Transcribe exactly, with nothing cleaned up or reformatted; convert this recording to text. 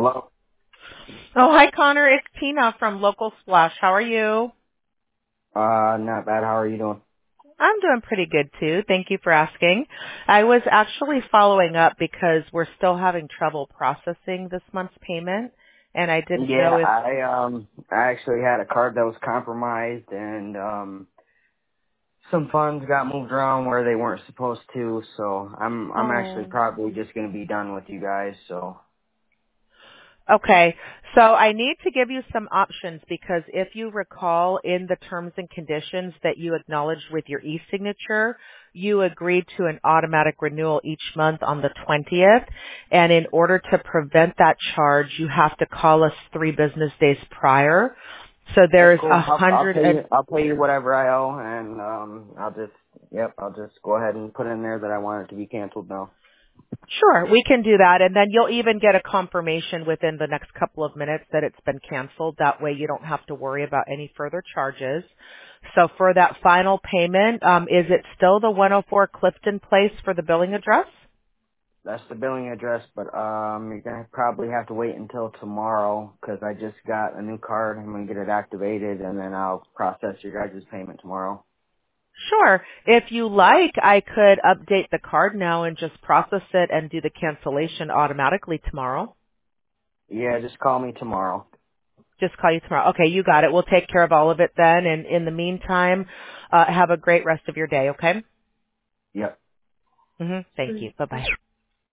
Hello. Oh, hi, Connor. It's Tina from Local Splash. How are you? Uh, not bad. How are you doing? I'm doing pretty good, too. Thank you for asking. I was actually following up because we're still having trouble processing this month's payment, and I didn't Yeah, know if... I um, I actually had a card that was compromised, and um, some funds got moved around where they weren't supposed to. So I'm I'm actually Oh. probably just gonna be done with you guys. So Okay, so I need to give you some options because if you recall in the terms and conditions that you acknowledged with your e-signature, you agreed to an automatic renewal each month on the twentieth, and in order to prevent that charge, you have to call us three business days prior. So that's there's cool. a I'll I'll hundred pay and you I'll pay you whatever I owe, and um, I'll just yep, I'll just go ahead and put in there that I want it to be canceled now. Sure, we can do that. And then you'll even get a confirmation within the next couple of minutes that it's been canceled. That way you don't have to worry about any further charges. So for that final payment, um, is it still the one oh four Clifton Place for the billing address? That's the billing address, but um, you're gonna probably have to wait until tomorrow 'cause I just got a new card. I'm gonna get it activated, and then I'll process your guys' payment tomorrow. Sure. If you like, I could update the card now and just process it and do the cancellation automatically tomorrow. Yeah, just call me tomorrow. Just call you tomorrow. Okay, you got it. We'll take care of all of it then. And in the meantime, uh, have a great rest of your day, okay? Yep. Mm-hmm. Thank you. Bye-bye.